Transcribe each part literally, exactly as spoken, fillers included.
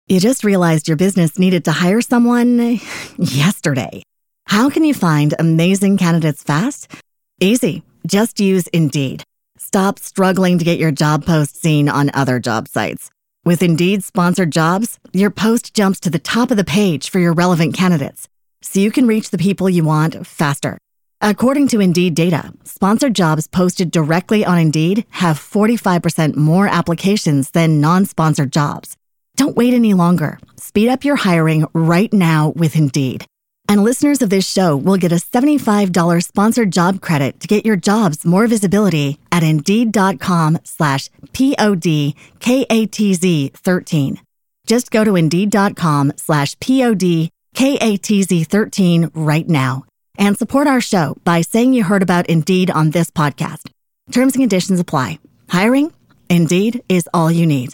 You just realized your business needed to hire someone yesterday. How can you find amazing candidates fast? Easy. Just use Indeed. Stop struggling to get your job post seen on other job sites. With Indeed sponsored jobs, your post jumps to the top of the page for your relevant candidates, so you can reach the people you want faster. According to Indeed data, sponsored jobs posted directly on Indeed have forty-five percent more applications than non-sponsored jobs. Don't wait any longer. Speed up your hiring right now with Indeed. And listeners of this show will get a seventy-five dollars sponsored job credit to get your jobs more visibility at Indeed.com slash P-O-D-K-A-T-Z 13. Just go to Indeed.com slash P-O-D-K-A-T-Z 13 right now and support our show by saying you heard about Indeed on this podcast. Terms and conditions apply. Hiring? Indeed is all you need.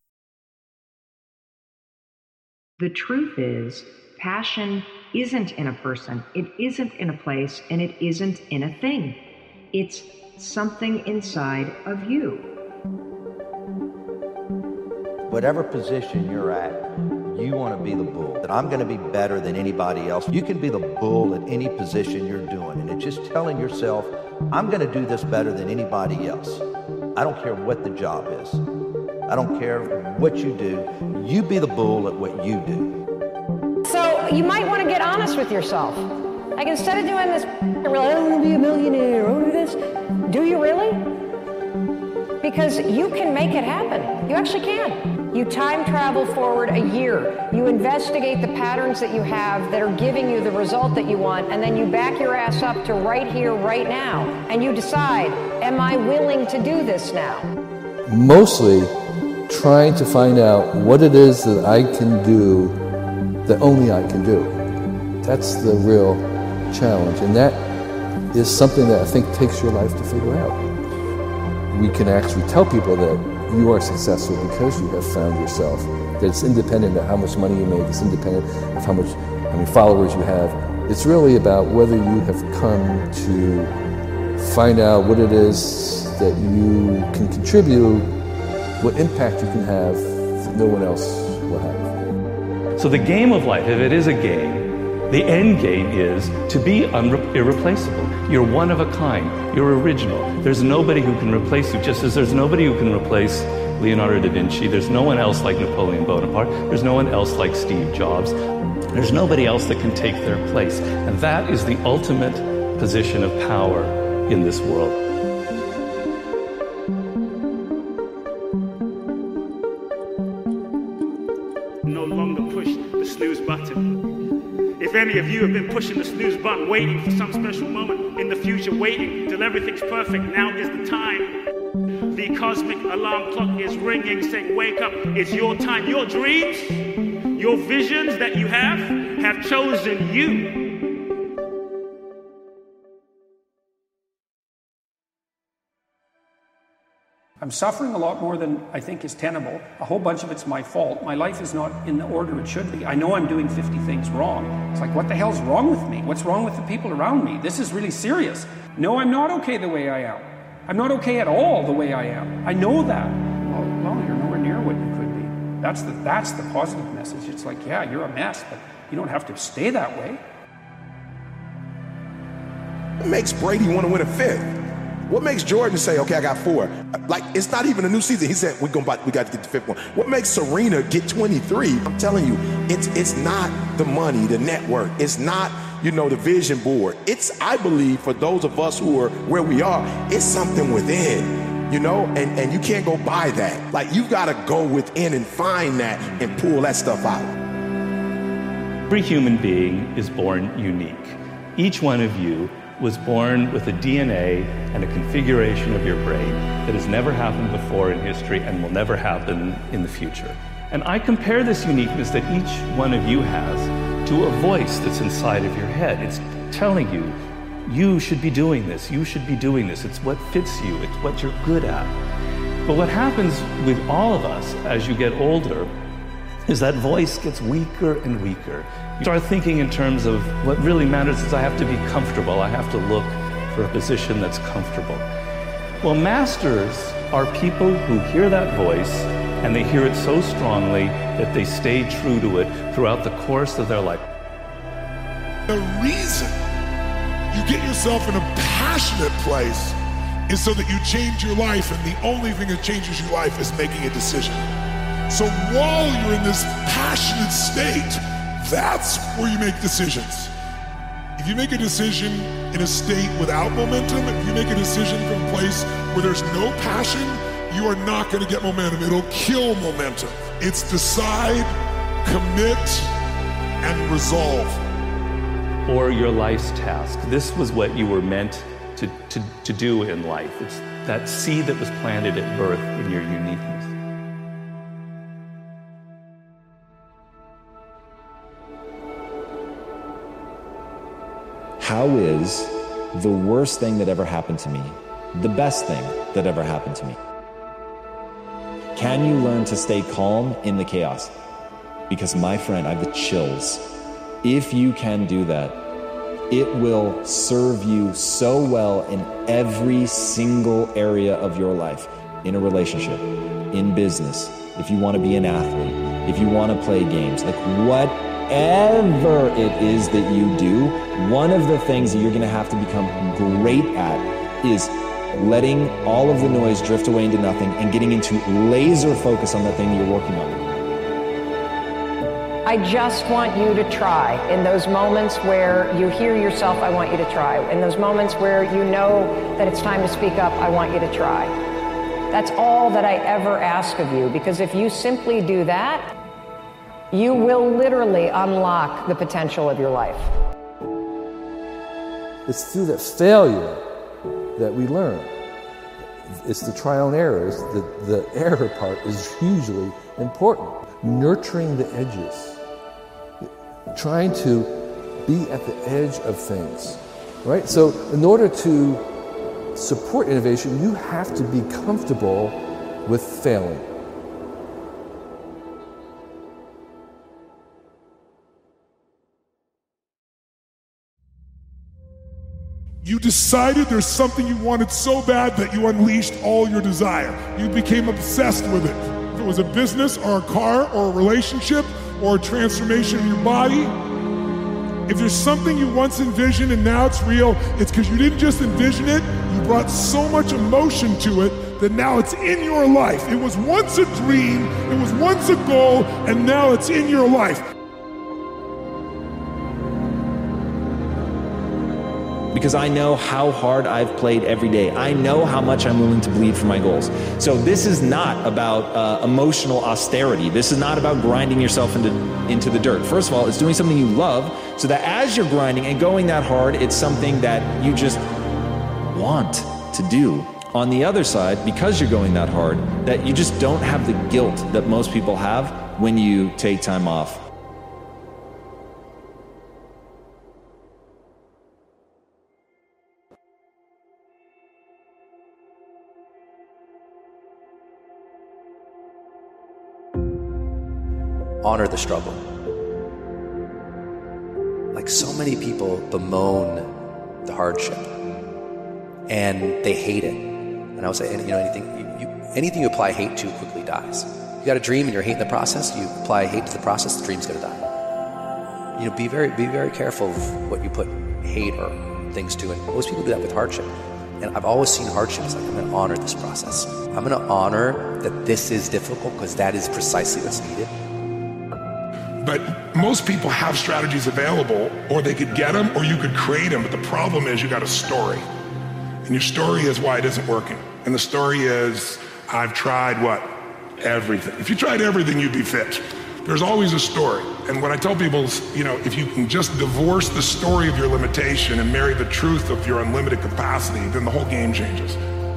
The truth is, passion isn't in a person, it isn't in a place, and it isn't in a thing. It's something inside of you. Whatever position you're at, you want to be the bull. That I'm going to be better than anybody else. You can be the bull at any position you're doing, and it's just telling yourself, I'm going to do this better than anybody else. I don't care what the job is. I don't care what you do. You be the bull at what you do. So you might want to get honest with yourself. Like, instead of doing this, really, I want to be a millionaire, I want to do this. Do you really? Because you can make it happen. You actually can. You time travel forward a year. You investigate the patterns that you have that are giving you the result that you want, and then you back your ass up to right here, right now, and you decide, am I willing to do this now? Mostly trying to find out what it is that I can do that only I can do. That's the real challenge, and that is something that I think takes your life to figure out. We can actually tell people that you are successful because you have found yourself, that it's independent of how much money you make, it's independent of how much, how many followers you have. It's really about whether you have come to find out what it is that you can contribute, what impact you can have that no one else will have. So the game of life, if it is a game, the end game is to be unre- irreplaceable. You're one of a kind. You're original. There's nobody who can replace you, just as there's nobody who can replace Leonardo da Vinci. There's no one else like Napoleon Bonaparte. There's no one else like Steve Jobs. There's nobody else that can take their place. And that is the ultimate position of power in this world. No longer push the snooze button. If any of you have been pushing the snooze button, waiting for some special moment in the future, waiting till everything's perfect, now is the time. The cosmic alarm clock is ringing, saying, wake up, it's your time. Your dreams, your visions that you have, have chosen you. I'm suffering a lot more than I think is tenable. A whole bunch of it's my fault. My life is not in the order it should be. I know I'm doing fifty things wrong. It's like, what the hell's wrong with me? What's wrong with the people around me? This is really serious. No, I'm not okay the way I am. I'm not okay at all the way I am. I know that. Well, no, you're nowhere near what you could be. That's the, that's the positive message. It's like, yeah, you're a mess, but you don't have to stay that way. What makes Brady want to win a fifth? What makes Jordan say, okay, I got four? Like, it's not even a new season. He said, we're gonna buy, we got to get the fifth one. What makes Serena get twenty-three? I'm telling you, it's it's not the money, the network. It's not, you know, the vision board. It's, I believe, for those of us who are where we are, it's something within, you know, and, and you can't go buy that. Like, you've got to go within and find that and pull that stuff out. Every human being is born unique. Each one of you was born with a D N A and a configuration of your brain that has never happened before in history and will never happen in the future. And I compare this uniqueness that each one of you has to a voice that's inside of your head. It's telling you, you should be doing this, you should be doing this. It's what fits you, it's what you're good at. But what happens with all of us as you get older is that voice gets weaker and weaker. You start thinking in terms of what really matters is I have to be comfortable. I have to look for a position that's comfortable. Well, masters are people who hear that voice and they hear it so strongly that they stay true to it throughout the course of their life. The reason you get yourself in a passionate place is so that you change your life, and the only thing that changes your life is making a decision. So while you're in this passionate state, that's where you make decisions. If you make a decision in a state without momentum, if you make a decision from a place where there's no passion, you are not going to get momentum. It'll kill momentum. It's decide, commit, and resolve. Or your life's task. This was what you were meant to, to, to do in life. It's that seed that was planted at birth in your uniqueness. How is the worst thing that ever happened to me the best thing that ever happened to me? Can you learn to stay calm in the chaos? Because my friend, I have the chills. If you can do that, it will serve you so well in every single area of your life. In a relationship, in business, if you want to be an athlete, if you want to play games, like whatever it is that you do, one of the things that you're going to have to become great at is letting all of the noise drift away into nothing and getting into laser focus on the thing that you're working on. I just want you to try. In those moments where you hear yourself, I want you to try. In those moments where you know that it's time to speak up, I want you to try. That's all that I ever ask of you, because if you simply do that, you will literally unlock the potential of your life. It's through that failure that we learn. It's the trial and error. It's the, the error part is hugely important. Nurturing the edges. Trying to be at the edge of things, right? So in order to support innovation, you have to be comfortable with failing. You decided there's something you wanted so bad that you unleashed all your desire. You became obsessed with it. If it was a business or a car or a relationship or a transformation in your body, if there's something you once envisioned and now it's real, it's because you didn't just envision it, you brought so much emotion to it that now it's in your life. It was once a dream, it was once a goal, and now it's in your life. Because I know how hard I've played every day. I know how much I'm willing to bleed for my goals. So this is not about uh, emotional austerity. This is not about grinding yourself into, into the dirt. First of all, it's doing something you love so that as you're grinding and going that hard, it's something that you just want to do. On the other side, because you're going that hard, that you just don't have the guilt that most people have when you take time off. Honor the struggle. Like so many people bemoan the hardship and they hate it. And I would say, you know, anything you, you, anything you apply hate to quickly dies. You got a dream and you're hating the process, you apply hate to the process, the dream's gonna die. You know, be very, be very careful of what you put hate or things to. And most people do that with hardship. And I've always seen hardship as like, I'm gonna honor this process. I'm gonna honor that this is difficult because that is precisely what's needed. But most people have strategies available, or they could get them, or you could create them. But the problem is you got a story. And your story is why it isn't working. And the story is, I've tried what? Everything. If you tried everything, you'd be fit. There's always a story. And what I tell people is, you know, if you can just divorce the story of your limitation and marry the truth of your unlimited capacity, then the whole game changes.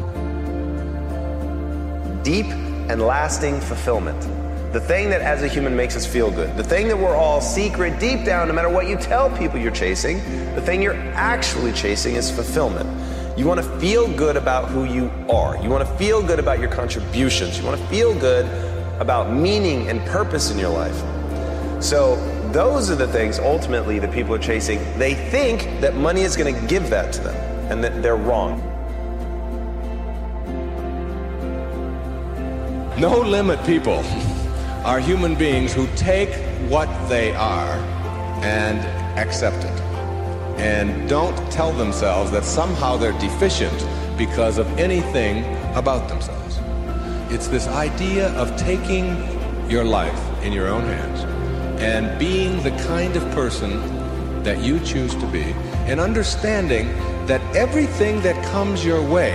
Deep and lasting fulfillment. The thing that as a human makes us feel good. The thing that we're all secret deep down, no matter what you tell people you're chasing, the thing you're actually chasing is fulfillment. You want to feel good about who you are. You want to feel good about your contributions. You want to feel good about meaning and purpose in your life. So those are the things ultimately that people are chasing. They think that money is going to give that to them, and that they're wrong. No limit people are human beings who take what they are and accept it, and don't tell themselves that somehow they're deficient because of anything about themselves. It's this idea of taking your life in your own hands and being the kind of person that you choose to be, and understanding that everything that comes your way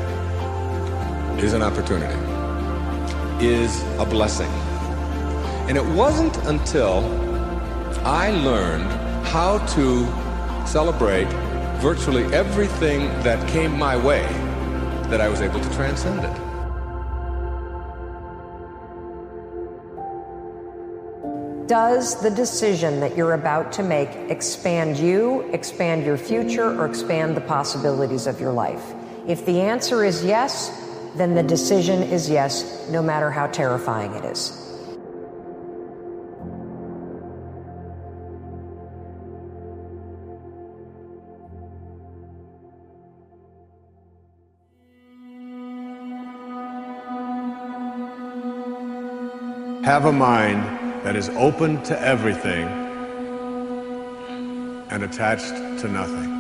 is an opportunity, is a blessing. And it wasn't until I learned how to celebrate virtually everything that came my way that I was able to transcend it. Does the decision that you're about to make expand you, expand your future, or expand the possibilities of your life? If the answer is yes, then the decision is yes, no matter how terrifying it is. Have a mind that is open to everything and attached to nothing.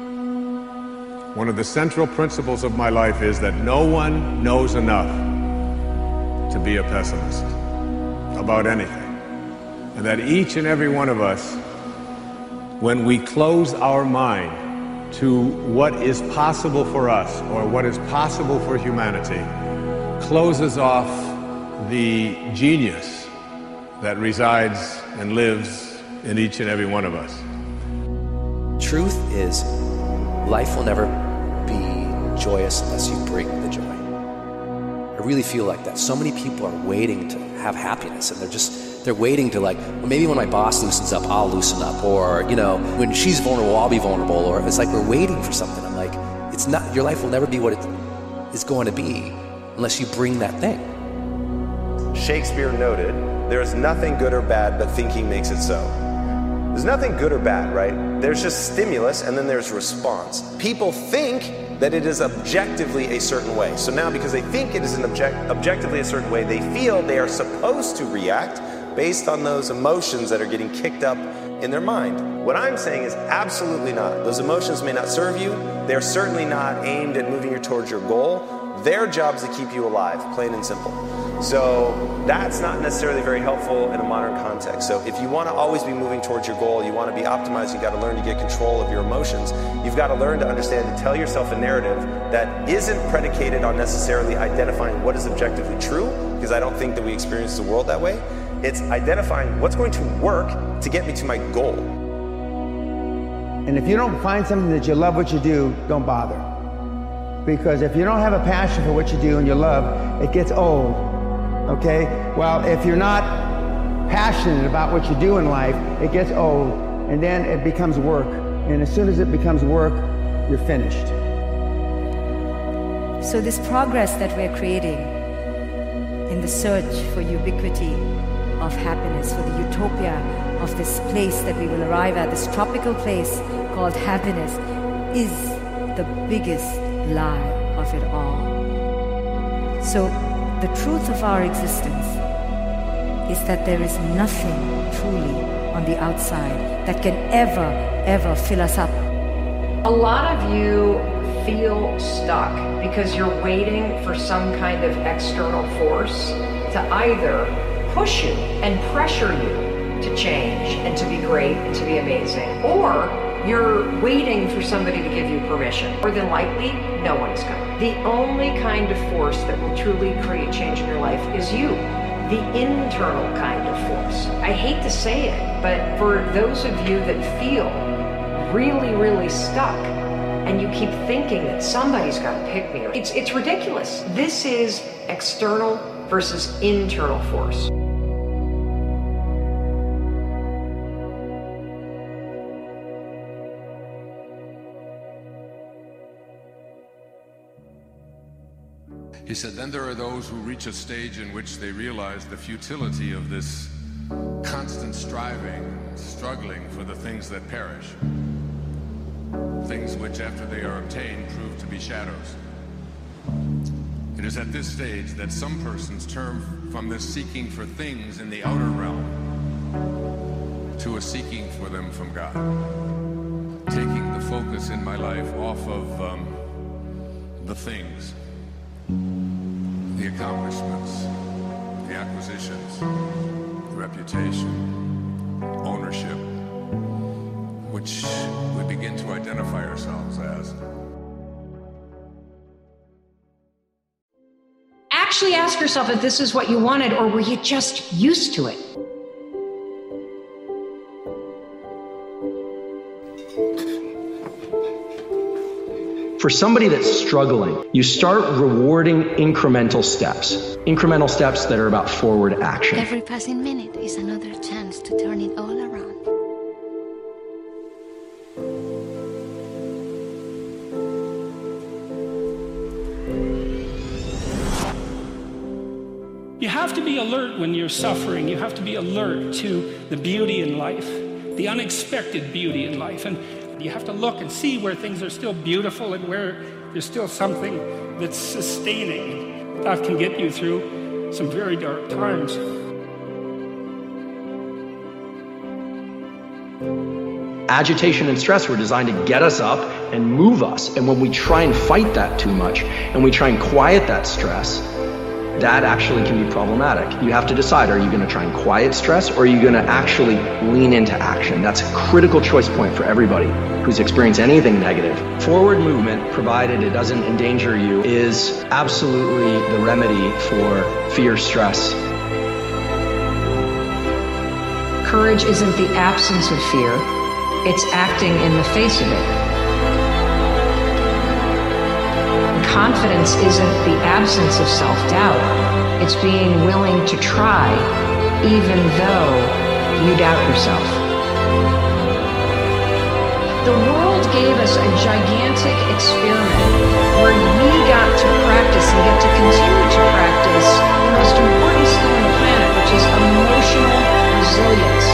One of the central principles of my life is that no one knows enough to be a pessimist about anything. And that each and every one of us, when we close our mind to what is possible for us or what is possible for humanity, closes off the genius that resides and lives in each and every one of us. Truth is, life will never be joyous unless you bring the joy. I really feel like that. So many people are waiting to have happiness, and they're just, they're waiting to like, well, maybe when my boss loosens up, I'll loosen up, or, you know, when she's vulnerable, I'll be vulnerable, or it's like we're waiting for something. I'm like, it's not, your life will never be what it is going to be unless you bring that thing. Shakespeare noted, there is nothing good or bad, but thinking makes it so. There's nothing good or bad, right? There's just stimulus, and then there's response. People think that it is objectively a certain way. So now, because they think it is an object, objectively a certain way, they feel they are supposed to react based on those emotions that are getting kicked up in their mind. What I'm saying is absolutely not. Those emotions may not serve you. They're certainly not aimed at moving you towards your goal. Their job is to keep you alive, plain and simple. So that's not necessarily very helpful in a modern context. So if you want to always be moving towards your goal, you want to be optimized, you've got to learn to get control of your emotions. You've got to learn to understand to tell yourself a narrative that isn't predicated on necessarily identifying what is objectively true, because I don't think that we experience the world that way. It's identifying what's going to work to get me to my goal. And if you don't find something that you love what you do, don't bother. Because if you don't have a passion for what you do and you love, it gets old. Okay? Well, if you're not passionate about what you do in life, it gets old, and then it becomes work. And as soon as it becomes work, you're finished. So this progress that we're creating in the search for ubiquity of happiness, for the utopia of this place that we will arrive at, this tropical place called happiness, is the biggest lie of it all. So the truth of our existence is that there is nothing truly on the outside that can ever, ever fill us up. A lot of you feel stuck because you're waiting for some kind of external force to either push you and pressure you to change and to be great and to be amazing, or you're waiting for somebody to give you permission. More than likely, no one is coming. The only kind of force that will truly create change in your life is you. The internal kind of force. I hate to say it, but for those of you that feel really, really stuck, and you keep thinking that somebody's got to pick me, it's, it's ridiculous. This is external versus internal force. He said, then there are those who reach a stage in which they realize the futility of this constant striving, struggling for the things that perish. Things which, after they are obtained, prove to be shadows. It It is at this stage that some persons turn from this seeking for things in the outer realm to a seeking for them from God. Taking the focus in my life off of um, the things, the accomplishments, the acquisitions, the reputation, ownership, which we begin to identify ourselves as. Actually ask yourself if this is what you wanted, or were you just used to it? For somebody that's struggling, you start rewarding incremental steps, incremental steps that are about forward action. Every passing minute is another chance to turn it all around. You have to be alert when you're suffering. You have to be alert to the beauty in life, the unexpected beauty in life. And you have to look and see where things are still beautiful and where there's still something that's sustaining. That can get you through some very dark times. Agitation and stress were designed to get us up and move us. And when we try and fight that too much, and we try and quiet that stress, that actually can be problematic. You have to decide, are you going to try and quiet stress, or are you going to actually lean into action? That's a critical choice point for everybody who's experienced anything negative. Forward movement, provided it doesn't endanger you, is absolutely the remedy for fear, stress. Courage isn't the absence of fear, it's acting in the face of it. Confidence isn't the absence of self-doubt. It's being willing to try, even though you doubt yourself. The world gave us a gigantic experiment where we got to practice and get to continue to practice the most important skill on the planet, which is emotional resilience.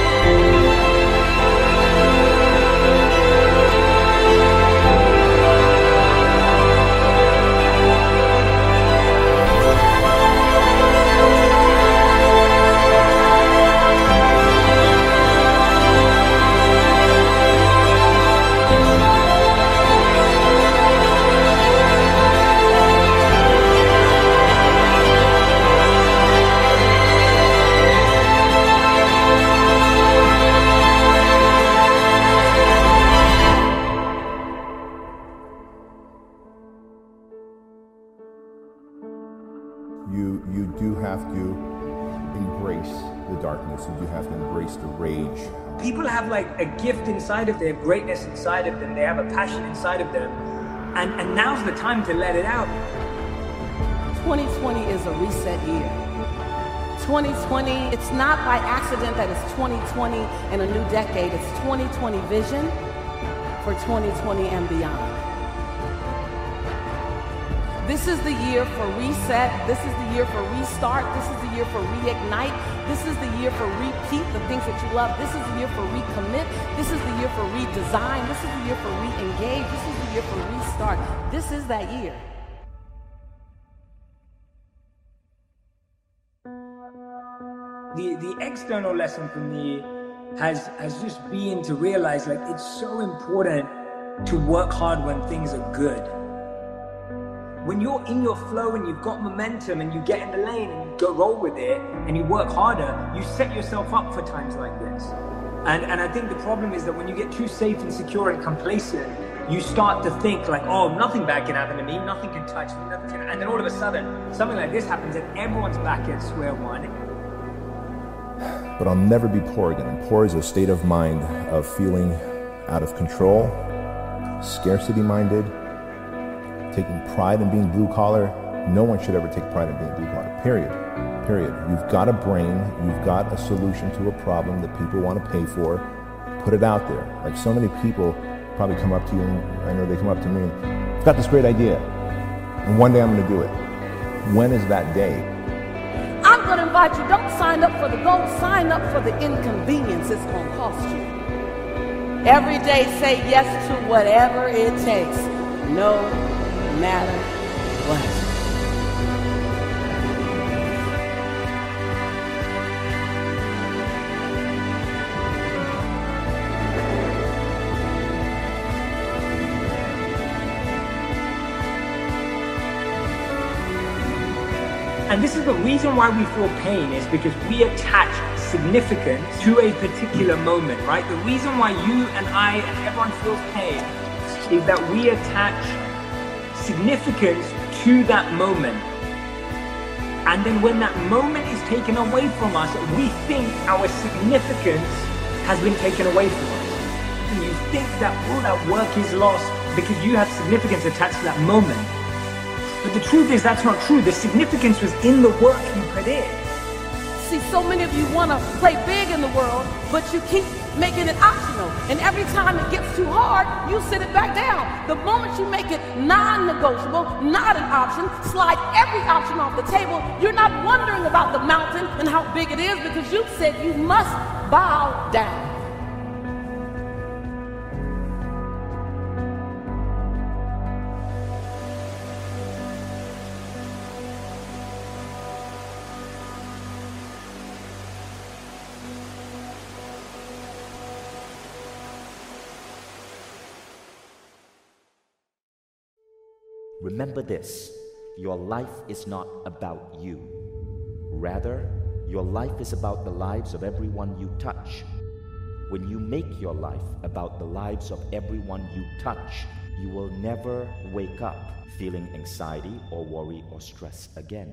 You, you do have to embrace the darkness. You do have to embrace the rage. People have like a gift inside of them, greatness inside of them. They have a passion inside of them. And, and now's the time to let it out. twenty twenty is a reset year. twenty twenty, it's not by accident that it's twenty twenty and a new decade. It's twenty twenty vision for twenty twenty and beyond. This is the year for reset. This is the year for restart. This is the year for reignite. This is the year for repeat the things that you love. This is the year for recommit. This is the year for redesign. This is the year for re-engage. This is the year for restart. This is that year. The, the external lesson for me has, has just been to realize like it's so important to work hard when things are good. When you're in your flow and you've got momentum and you get in the lane and you go roll with it and you work harder, you set yourself up for times like this. And, and I think the problem is that when you get too safe and secure and complacent, you start to think like, oh, nothing bad can happen to me, nothing can touch me, nothing can, and then all of a sudden, something like this happens and everyone's back at square one. But I'll never be poor again. And poor is a state of mind of feeling out of control, scarcity-minded, taking pride in being blue-collar. No one should ever take pride in being blue-collar, period. Period. You've got a brain, you've got a solution to a problem that people want to pay for, put it out there. Like so many people probably come up to you, and I know they come up to me, I've got this great idea, and one day I'm going to do it. When is that day? I'm going to invite you, don't sign up for the gold, sign up for the inconvenience it's going to cost you. Every day say yes to whatever it takes, no matter what. And this is the reason why we feel pain, is because we attach significance to a particular moment, right? The reason why you and I and everyone feels pain is that we attach significance to that moment. And then when that moment is taken away from us, we think our significance has been taken away from us. And you think that all that work is lost because you have significance attached to that moment. But the truth is that's not true. The significance was in the work you put in. See, so many of you want to play big in the world, but you keep making it optional. And every time it gets too hard, you sit it back down. The moment you make it non-negotiable, not an option, slide every option off the table, you're not wondering about the mountain and how big it is because you said you must bow down. Remember this, your life is not about you. Rather, your life is about the lives of everyone you touch. When you make your life about the lives of everyone you touch, you will never wake up feeling anxiety or worry or stress again.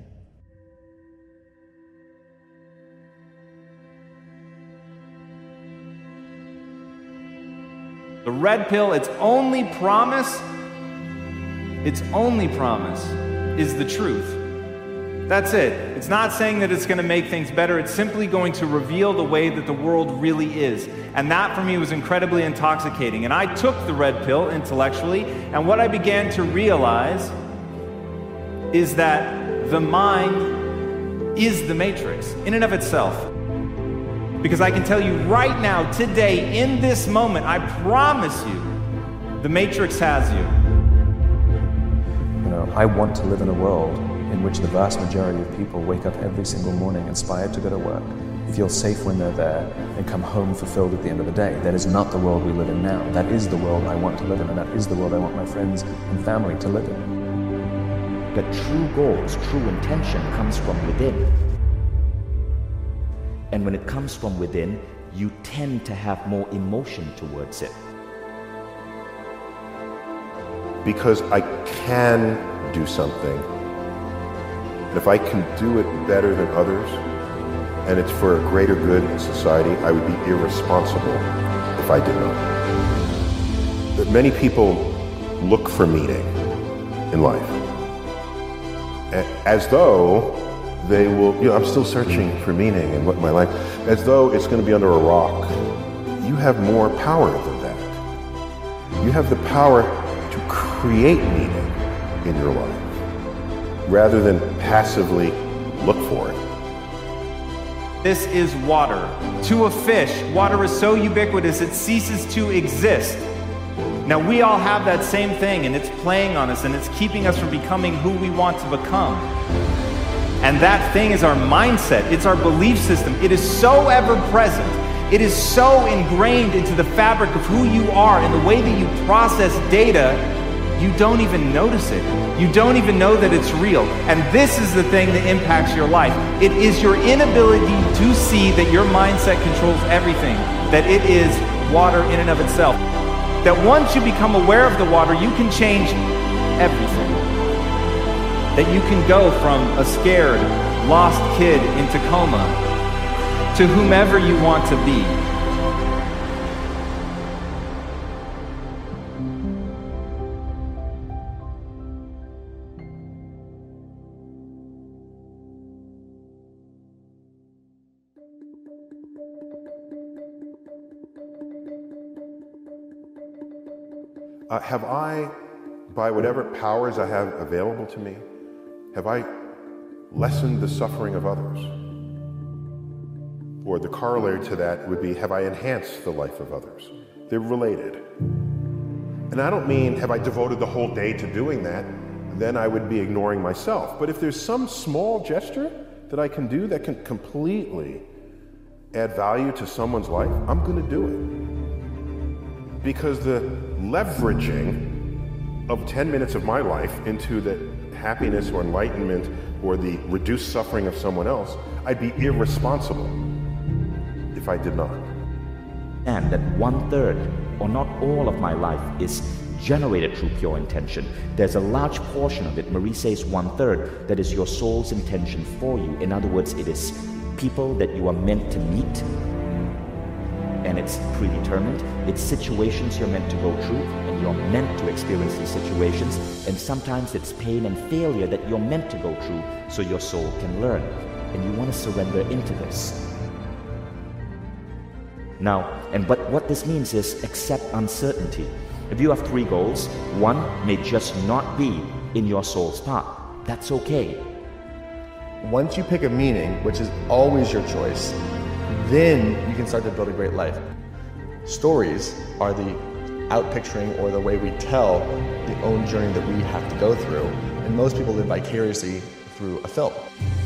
The red pill, its only promise Its only promise is the truth. That's it. It's not saying that it's going to make things better. It's simply going to reveal the way that the world really is. And that for me was incredibly intoxicating. And I took the red pill intellectually, and what I began to realize is that the mind is the matrix in and of itself. Because I can tell you right now, today, in this moment, I promise you, the matrix has you. You know, I want to live in a world in which the vast majority of people wake up every single morning inspired to go to work, feel safe when they're there, and come home fulfilled at the end of the day. That is not the world we live in now. That is the world I want to live in, and that is the world I want my friends and family to live in. The true goals, true intention comes from within. And when it comes from within, you tend to have more emotion towards it. Because I can do something. And if I can do it better than others, and it's for a greater good in society, I would be irresponsible if I did not. But many people look for meaning in life, as though they will, you know, I'm still searching for meaning in what my life, as though it's going to be under a rock. You have more power than that. You have the power to create meaning in your life, rather than passively look for it. This is water. To a fish, water is so ubiquitous it ceases to exist. Now we all have that same thing, and it's playing on us, and it's keeping us from becoming who we want to become. And that thing is our mindset. It's our belief system. It is so ever present. It is so ingrained into the fabric of who you are and the way that you process data, you don't even notice it. You don't even know that it's real. And this is the thing that impacts your life. It is your inability to see that your mindset controls everything, that it is water in and of itself. That once you become aware of the water, you can change everything. That you can go from a scared, lost kid in Tacoma to whomever you want to be. Uh, have I, by whatever powers I have available to me, have I lessened the suffering of others? Or the corollary to that would be, have I enhanced the life of others? They're related. And I don't mean, have I devoted the whole day to doing that? Then I would be ignoring myself. But if there's some small gesture that I can do that can completely add value to someone's life, I'm going to do it. Because the leveraging of ten minutes of my life into that happiness or enlightenment or the reduced suffering of someone else, I'd be irresponsible if I did not. And that one third, or not all of my life, is generated through pure intention. There's a large portion of it, Marie says one third, that is your soul's intention for you. In other words, it is people that you are meant to meet, and it's predetermined. It's situations you're meant to go through, and you're meant to experience these situations, and sometimes it's pain and failure that you're meant to go through so your soul can learn, and you want to surrender into this. Now, and but what this means is accept uncertainty. If you have three goals, one may just not be in your soul's path. That's okay. Once you pick a meaning, which is always your choice, then you can start to build a great life. Stories are the outpicturing or the way we tell the own journey that we have to go through. And most people live vicariously through a film.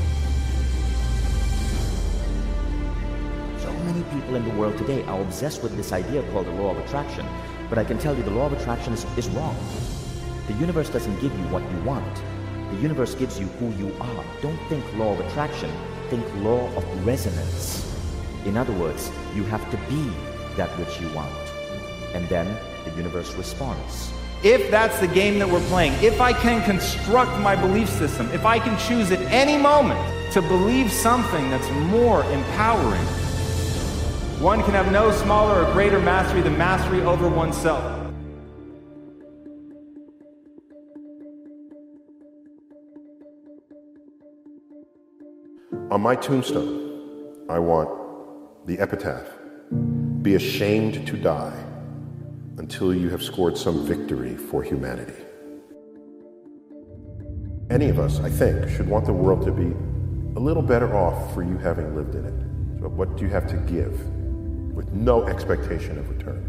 So many people in the world today are obsessed with this idea called the law of attraction. But I can tell you the law of attraction is, is wrong. The universe doesn't give you what you want. The universe gives you who you are. Don't think law of attraction, think law of resonance. In other words, you have to be that which you want. And then the universe responds. If that's the game that we're playing, if I can construct my belief system, if I can choose at any moment to believe something that's more empowering, one can have no smaller or greater mastery than mastery over oneself. On my tombstone, I want the epitaph, "Be ashamed to die until you have scored some victory for humanity." Any of us, I think, should want the world to be a little better off for you having lived in it. So what do you have to give with no expectation of return?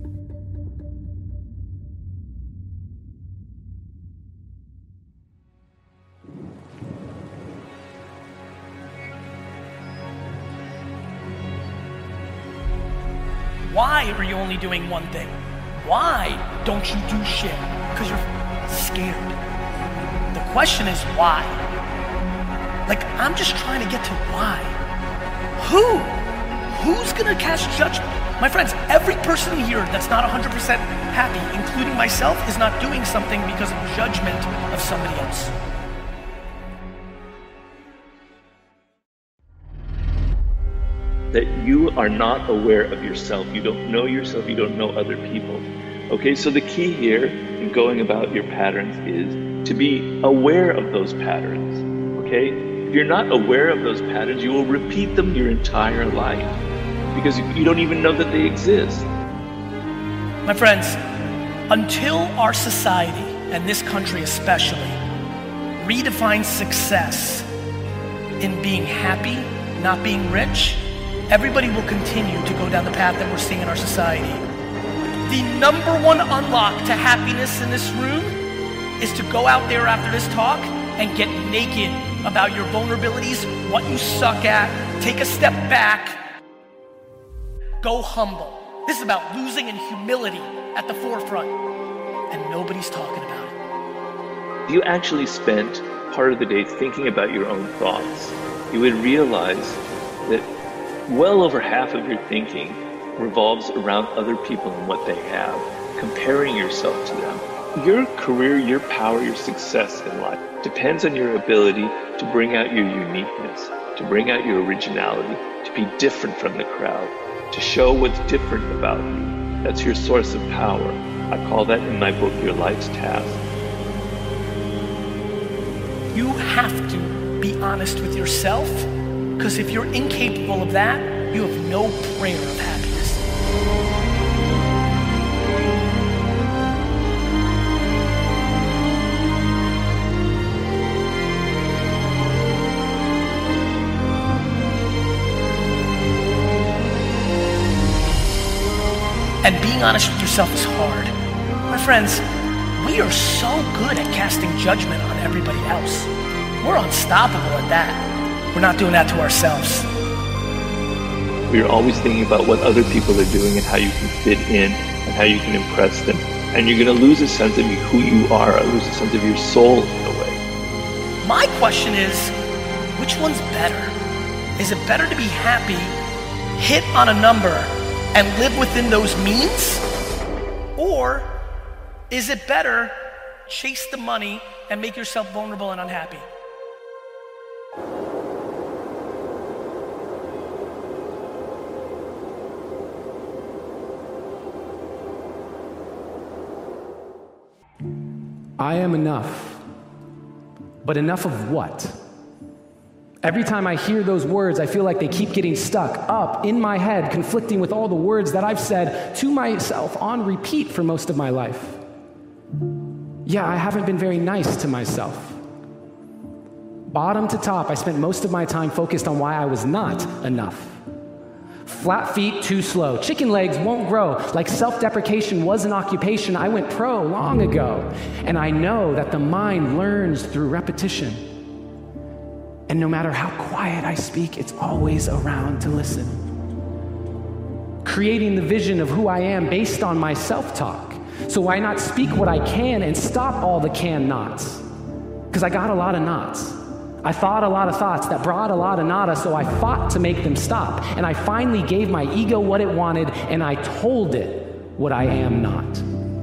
Why are you only doing one thing? Why don't you do shit? Because you're scared. The question is why? Like, I'm just trying to get to why. Who? Who's gonna cast judgment? My friends, every person here that's not one hundred percent happy, including myself, is not doing something because of judgment of somebody else. That you are not aware of yourself. You don't know yourself, you don't know other people. Okay, so the key here in going about your patterns is to be aware of those patterns. Okay? If you're not aware of those patterns, you will repeat them your entire life because you don't even know that they exist. My friends, until our society, and this country especially, redefines success in being happy, not being rich, everybody will continue to go down the path that we're seeing in our society. The number one unlock to happiness in this room is to go out there after this talk and get naked about your vulnerabilities, what you suck at, take a step back, go humble. This is about losing in humility at the forefront, and nobody's talking about it. If you actually spent part of the day thinking about your own thoughts, you would realize that well over half of your thinking revolves around other people and what they have, comparing yourself to them. Your career, your power, your success in life depends on your ability to bring out your uniqueness, to bring out your originality, to be different from the crowd, to show what's different about you. That's your source of power. I call that in my book, Your Life's Task. You have to be honest with yourself, because if you're incapable of that, you have no prayer of happiness. And being honest with yourself is hard. My friends, we are so good at casting judgment on everybody else. We're unstoppable at that. We're not doing that to ourselves. You're always thinking about what other people are doing and how you can fit in and how you can impress them. And you're going to lose a sense of who you are, or lose a sense of your soul in a way. My question is, which one's better? Is it better to be happy, hit on a number, and live within those means? Or is it better chase the money and make yourself vulnerable and unhappy? I am enough. But enough of what? Every time I hear those words, I feel like they keep getting stuck up in my head, conflicting with all the words that I've said to myself on repeat for most of my life. Yeah, I haven't been very nice to myself. Bottom to top, I spent most of my time focused on why I was not enough. Flat feet, too slow. Chicken legs won't grow. Like self-deprecation was an occupation, I went pro long ago. And I know that the mind learns through repetition. And no matter how quiet I speak, it's always around to listen. Creating the vision of who I am based on my self-talk. So why not speak what I can and stop all the can nots? Because I got a lot of knots. I thought a lot of thoughts that brought a lot of nada, so I fought to make them stop. And I finally gave my ego what it wanted, and I told it what I am not.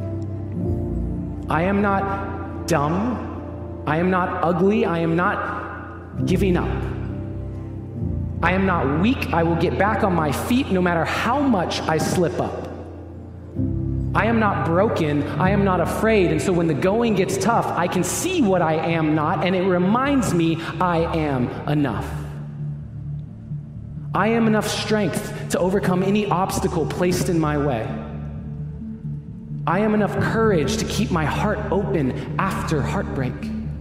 I am not dumb. I am not ugly. I am not giving up. I am not weak. I will get back on my feet no matter how much I slip up. I am not broken, I am not afraid, and so when the going gets tough, I can see what I am not, and it reminds me I am enough. I am enough strength to overcome any obstacle placed in my way. I am enough courage to keep my heart open after heartbreak.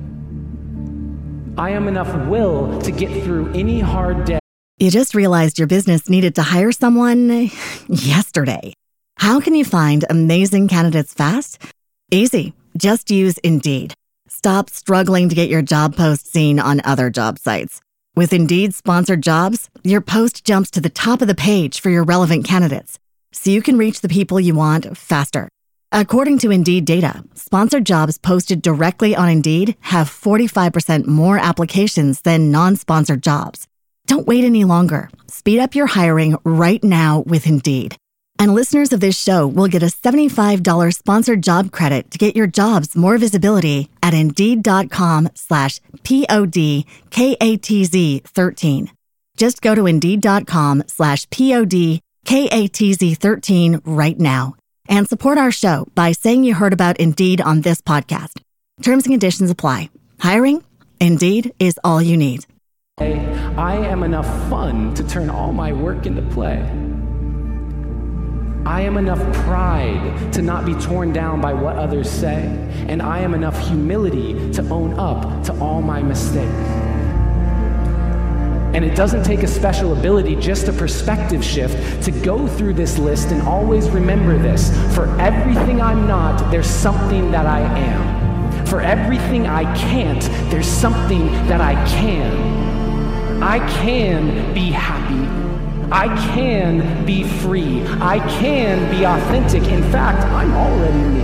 I am enough will to get through any hard day. You just realized your business needed to hire someone yesterday. How can you find amazing candidates fast? Easy. Just use Indeed. Stop struggling to get your job post seen on other job sites. With Indeed sponsored jobs, your post jumps to the top of the page for your relevant candidates, so you can reach the people you want faster. According to Indeed data, sponsored jobs posted directly on Indeed have forty-five percent more applications than non-sponsored jobs. Don't wait any longer. Speed up your hiring right now with Indeed. And listeners of this show will get a seventy-five dollars sponsored job credit to get your jobs more visibility at Indeed.com slash P-O-D-K-A-T-Z 13. Just go to Indeed.com slash P-O-D-K-A-T-Z 13 right now and support our show by saying you heard about Indeed on this podcast. Terms and conditions apply. Hiring? Indeed is all you need. I am enough fun to turn all my work into play. I am enough pride to not be torn down by what others say, and I am enough humility to own up to all my mistakes. And it doesn't take a special ability, just a perspective shift to go through this list and always remember this. For everything I'm not, there's something that I am. For everything I can't, there's something that I can. I can be happy. I can be free. I can be authentic. In fact, I'm already me.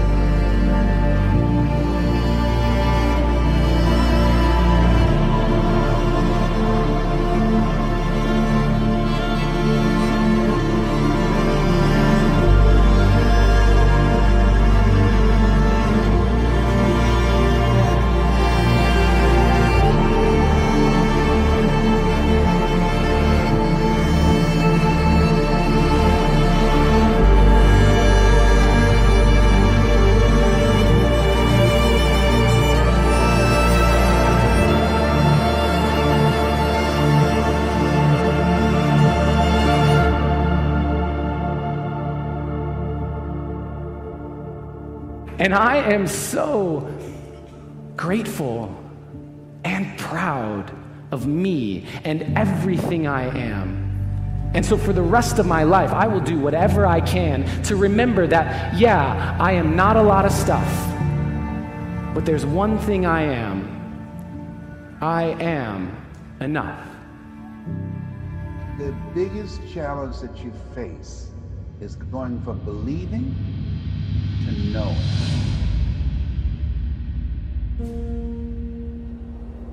And I am so grateful and proud of me and everything I am. And so for the rest of my life, I will do whatever I can to remember that, yeah, I am not a lot of stuff, but there's one thing I am. I am enough. The biggest challenge that you face is going from believing to knowing.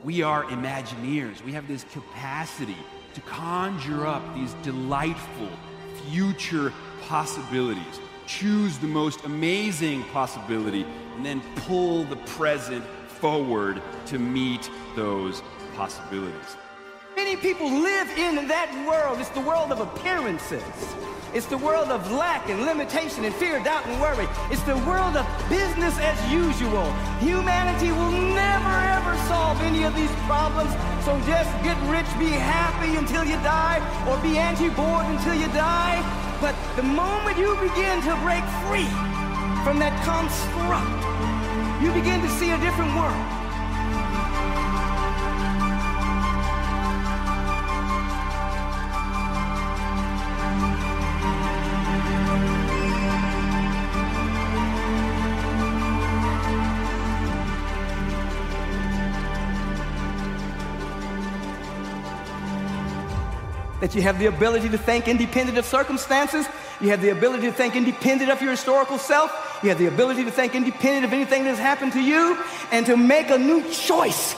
We are Imagineers. We have this capacity to conjure up these delightful future possibilities. Choose the most amazing possibility and then pull the present forward to meet those possibilities. Many people live in that world. It's the world of appearances. It's the world of lack and limitation and fear, doubt and worry. It's the world of business as usual. Humanity will never ever solve any of these problems. So just get rich, be happy until you die, or be anti-bored until you die. But the moment you begin to break free from that construct, you begin to see a different world. That you have the ability to think independent of circumstances. You have the ability to think independent of your historical self. You have the ability to think independent of anything that's happened to you and to make a new choice.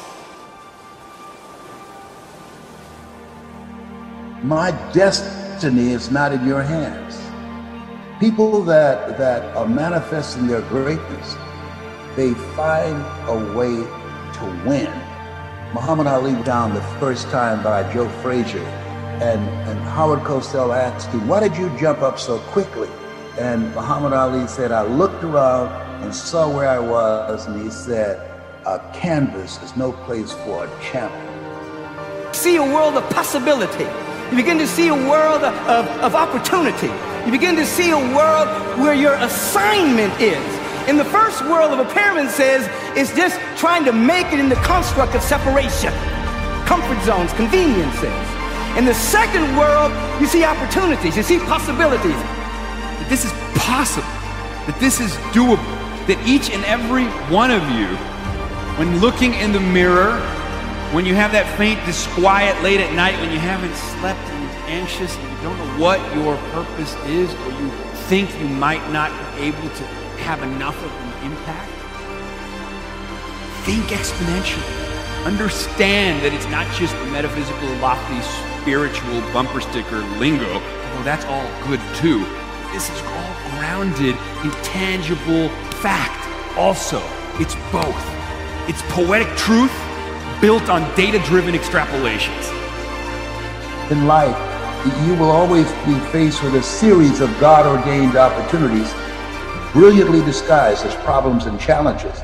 My destiny is not in your hands. People that, that are manifesting their greatness, they find a way to win. Muhammad Ali down the first time by Joe Frazier. And, and Howard Cosell asked him, why did you jump up so quickly? And Muhammad Ali said, I looked around and saw where I was, and he said, a canvas is no place for a champion. See a world of possibility. You begin to see a world of, of, of opportunity. You begin to see a world where your assignment is. In the first world of appearances, it's just trying to make it in the construct of separation, comfort zones, conveniences. In the second world, you see opportunities, you see possibilities. That this is possible, that this is doable, that each and every one of you, when looking in the mirror, when you have that faint disquiet late at night, when you haven't slept and you're anxious and you don't know what your purpose is, or you think you might not be able to have enough of an impact, think exponentially. Understand that it's not just the metaphysical, lofty, spiritual bumper sticker lingo, although that's all good too. This is all grounded in tangible fact. Also, it's both. It's poetic truth built on data-driven extrapolations. In life, you will always be faced with a series of God-ordained opportunities, brilliantly disguised as problems and challenges.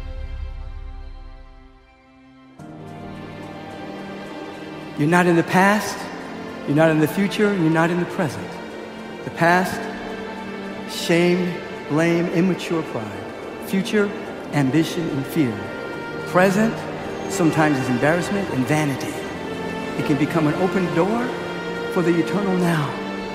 You're not in the past, you're not in the future, you're not in the present. The past, shame, blame, immature pride. Future, ambition and fear. Present, sometimes is embarrassment and vanity. It can become an open door for the eternal now.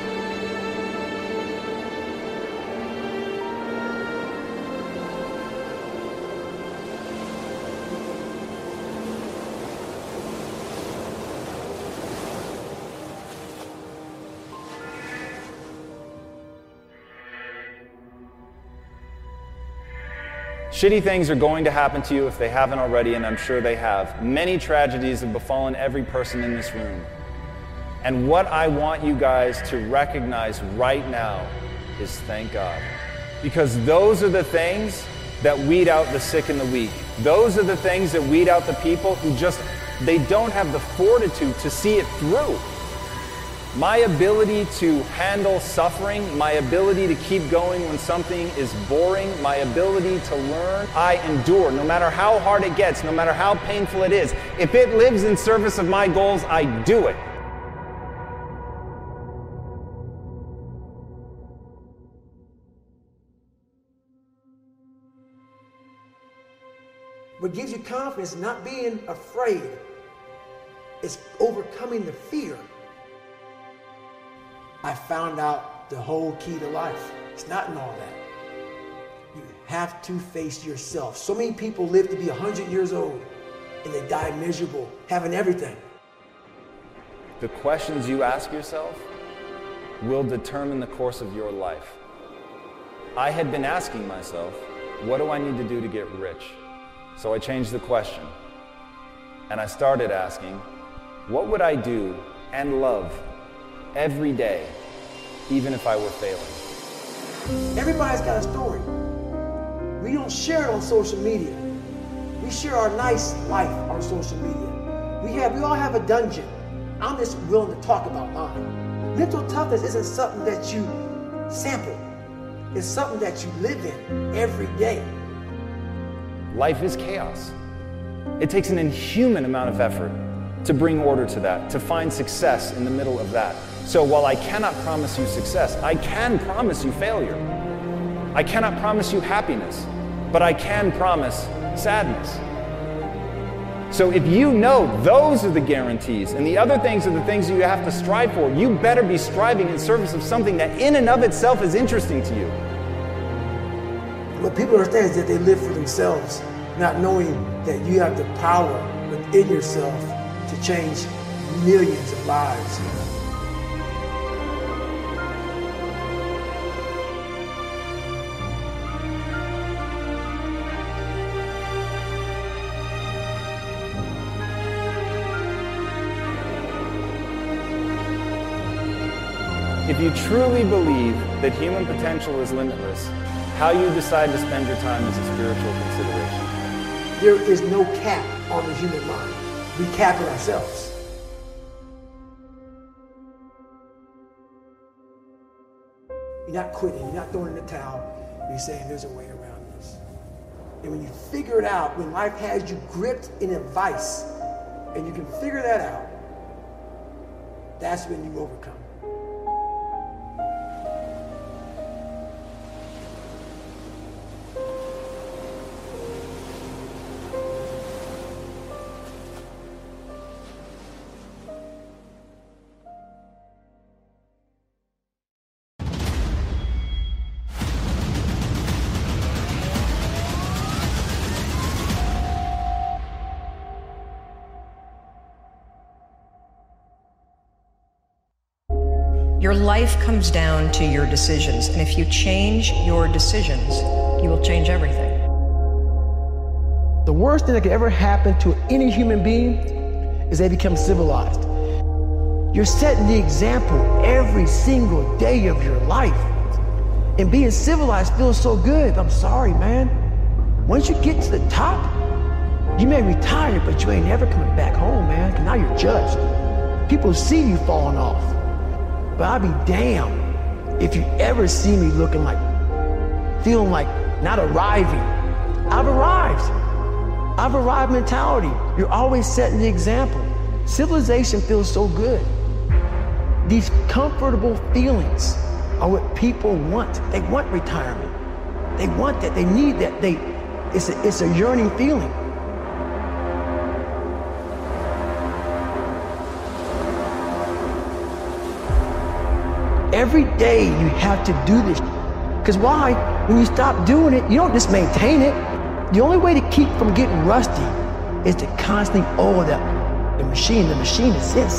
Shitty things are going to happen to you if they haven't already, and I'm sure they have. Many tragedies have befallen every person in this room. And what I want you guys to recognize right now is thank God. Because those are the things that weed out the sick and the weak. Those are the things that weed out the people who just, they don't have the fortitude to see it through. My ability to handle suffering, my ability to keep going when something is boring, my ability to learn, I endure no matter how hard it gets, no matter how painful it is. If it lives in service of my goals, I do it. What gives you confidence is not being afraid. It's overcoming the fear. I found out the whole key to life. It's not in all that. You have to face yourself. So many people live to be one hundred years old and they die miserable, having everything. The questions you ask yourself will determine the course of your life. I had been asking myself, what do I need to do to get rich? So I changed the question. and I started asking, what would I do and love every day, even if I were failing? Everybody's got a story. We don't share it on social media. We share our nice life on social media. We have, we all have a dungeon. I'm just willing to talk about mine. Mental toughness isn't something that you sample. It's something that you live in every day. Life is chaos. It takes an inhuman amount of effort to bring order to that, to find success in the middle of that. So while I cannot promise you success, I can promise you failure. I cannot promise you happiness, but I can promise sadness. So if you know those are the guarantees and the other things are the things you have to strive for, you better be striving in service of something that in and of itself is interesting to you. What people understand is that they live for themselves, not knowing that you have the power within yourself to change millions of lives. If you truly believe that human potential is limitless, how you decide to spend your time is a spiritual consideration. There is no cap on the human mind. We cap it ourselves. You're not quitting, you're not throwing in the towel, you're saying there's a way around this. And when you figure it out, when life has you gripped in a vice, and you can figure that out, that's when you overcome. Your life comes down to your decisions, and if you change your decisions, you will change everything. The worst thing that could ever happen to any human being is they become civilized. You're setting the example every single day of your life. And being civilized feels so good. I'm sorry, man. Once you get to the top, you may retire, but you ain't never coming back home, man, because now you're judged. People see you falling off. But I'll be damned if you ever see me looking like, feeling like not arriving. I've arrived. I've arrived mentality. You're always setting the example. Civilization feels so good. These comfortable feelings are what people want. They want retirement. They want that. They need that. They, it's a, it's a yearning feeling. Every day you have to do this. Because why? When you stop doing it, you don't just maintain it. The only way to keep from getting rusty is to constantly oil that the machine. The machine is this.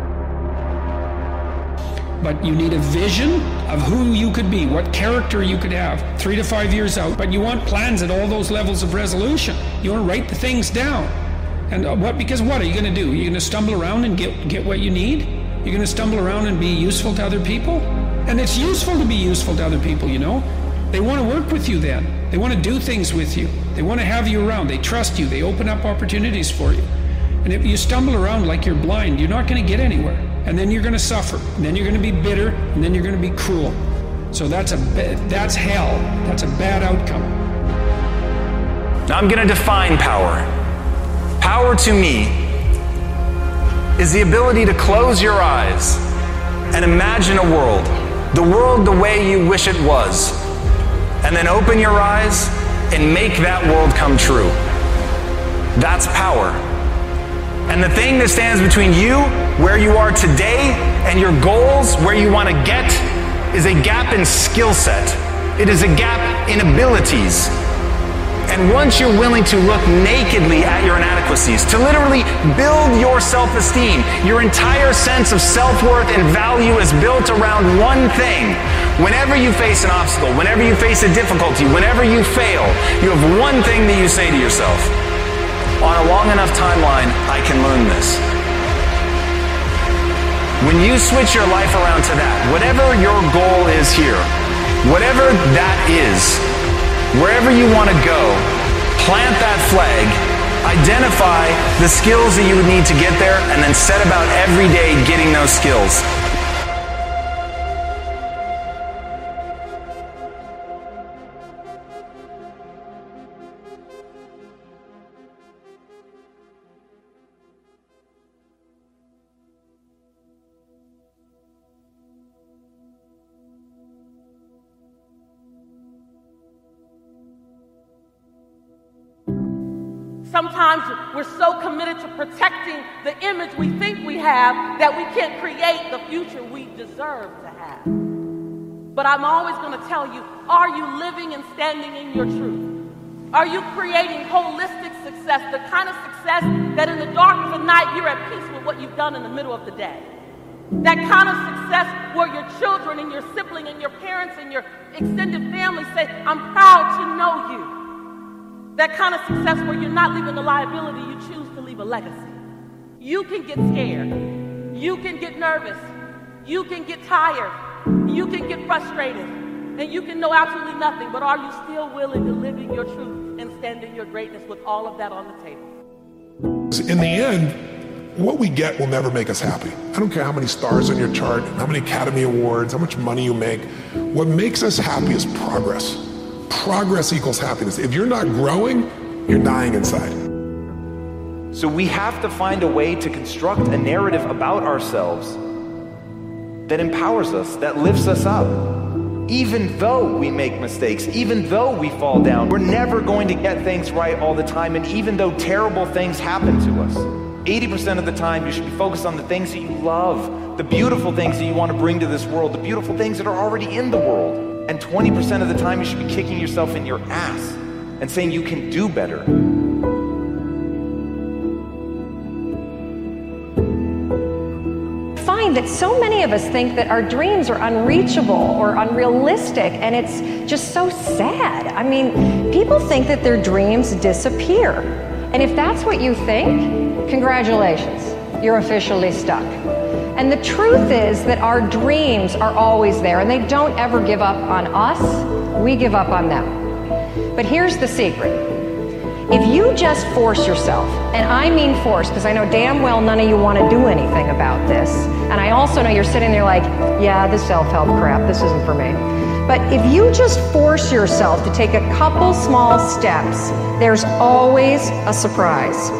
But you need a vision of who you could be, what character you could have, three to five years out. But you want plans at all those levels of resolution. You want to write the things down. And what? Because what are you going to do? You're going to stumble around and get, get what you need? You're going to stumble around and be useful to other people? And it's useful to be useful to other people, you know? They want to work with you then. They want to do things with you. They want to have you around. They trust you. They open up opportunities for you. And if you stumble around like you're blind, you're not going to get anywhere. And then you're going to suffer. And then you're going to be bitter. And then you're going to be cruel. So that's a that's hell. That's a bad outcome. Now I'm going to define power. Power to me is the ability to close your eyes and imagine a world, the world the way you wish it was, and then open your eyes and make that world come true. That's power. And the thing that stands between you, where you are today, and your goals, where you want to get, is a gap in skill set. It is a gap in abilities. And once you're willing to look nakedly at your inadequacies, to literally build your self-esteem, your entire sense of self-worth and value is built around one thing. Whenever you face an obstacle, whenever you face a difficulty, whenever you fail, you have one thing that you say to yourself. On a long long enough timeline, I can learn this. When you switch your life around to that, whatever your goal is here, whatever that is, wherever you want to go, plant that flag, identify the skills that you would need to get there, and then set about every day getting those skills. Sometimes we're so committed to protecting the image we think we have that we can't create the future we deserve to have. But I'm always going to tell you, are you living and standing in your truth? Are you creating holistic success, the kind of success that in the dark of the night you're at peace with what you've done in the middle of the day? That kind of success where your children and your sibling and your parents and your extended family say, I'm proud to know you. That kind of success where you're not leaving a liability, you choose to leave a legacy. You can get scared. You can get nervous. You can get tired. You can get frustrated. And you can know absolutely nothing, but are you still willing to live in your truth and stand in your greatness with all of that on the table? In the end, what we get will never make us happy. I don't care how many stars on your chart, how many Academy Awards, how much money you make. What makes us happy is progress. Progress equals happiness. If you're not growing, you're dying inside. So we have to find a way to construct a narrative about ourselves that empowers us, that lifts us up. Even though we make mistakes, even though we fall down, we're never going to get things right all the time. And even though terrible things happen to us, eighty percent of the time you should be focused on the things that you love, the beautiful things that you want to bring to this world, the beautiful things that are already in the world. And twenty percent of the time you should be kicking yourself in your ass and saying you can do better. Find that so many of us think that our dreams are unreachable or unrealistic, and it's just so sad. I mean, people think that their dreams disappear. And if that's what you think, congratulations, you're officially stuck. And the truth is that our dreams are always there, and they don't ever give up on us. We give up on them. But here's the secret. If you just force yourself, and I mean force, because I know damn well none of you want to do anything about this, and I also know you're sitting there like, yeah, this self-help crap, this isn't for me. But if you just force yourself to take a couple small steps, there's always a surprise.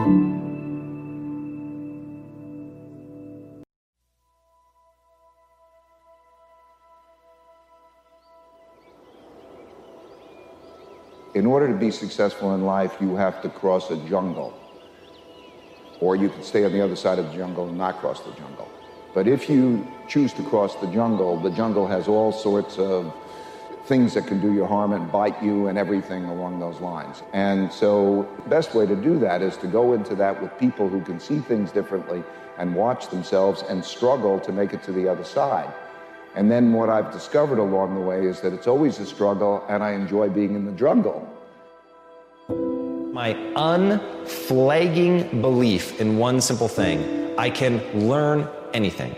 In order to be successful in life, you have to cross a jungle. Or you can stay on the other side of the jungle and not cross the jungle. But if you choose to cross the jungle, the jungle has all sorts of things that can do you harm and bite you and everything along those lines. And so the best way to do that is to go into that with people who can see things differently and watch themselves and struggle to make it to the other side. And then what I've discovered along the way is that it's always a struggle, and I enjoy being in the jungle. My unflagging belief in one simple thing: I can learn anything.